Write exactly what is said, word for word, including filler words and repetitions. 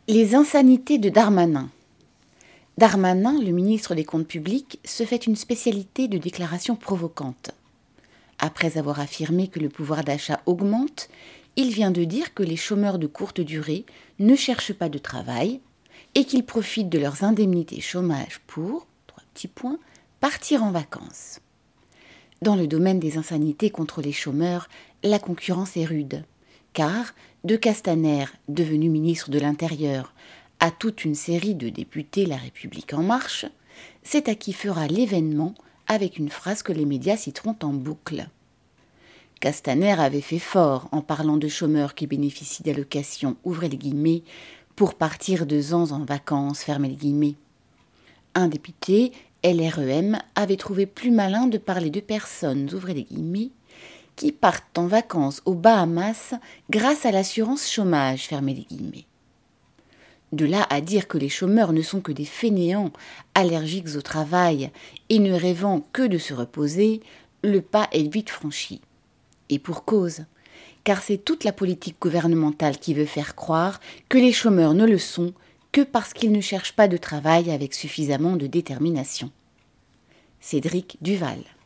Les insanités de Darmanin. Darmanin, le ministre des Comptes publics, se fait une spécialité de déclarations provocantes. Après avoir affirmé que le pouvoir d'achat augmente, il vient de dire que les chômeurs de courte durée ne cherchent pas de travail et qu'ils profitent de leurs indemnités chômage pour, trois petits points, partir en vacances. Dans le domaine des insanités contre les chômeurs, la concurrence est rude, car de Castaner, devenu ministre de l'Intérieur, à toute une série de députés La République En Marche, c'est à qui fera l'événement avec une phrase que les médias citeront en boucle. Castaner avait fait fort en parlant de chômeurs qui bénéficient d'allocations, ouvrez les guillemets, pour partir deux ans en vacances, fermez les guillemets. Un député, L R E M, avait trouvé plus malin de parler de personnes, ouvrez les guillemets, qui partent en vacances aux Bahamas grâce à l'assurance chômage, fermez les guillemets. De là à dire que les chômeurs ne sont que des fainéants, allergiques au travail et ne rêvant que de se reposer, le pas est vite franchi. Et pour cause, car c'est toute la politique gouvernementale qui veut faire croire que les chômeurs ne le sont que parce qu'ils ne cherchent pas de travail avec suffisamment de détermination. Cédric Duval.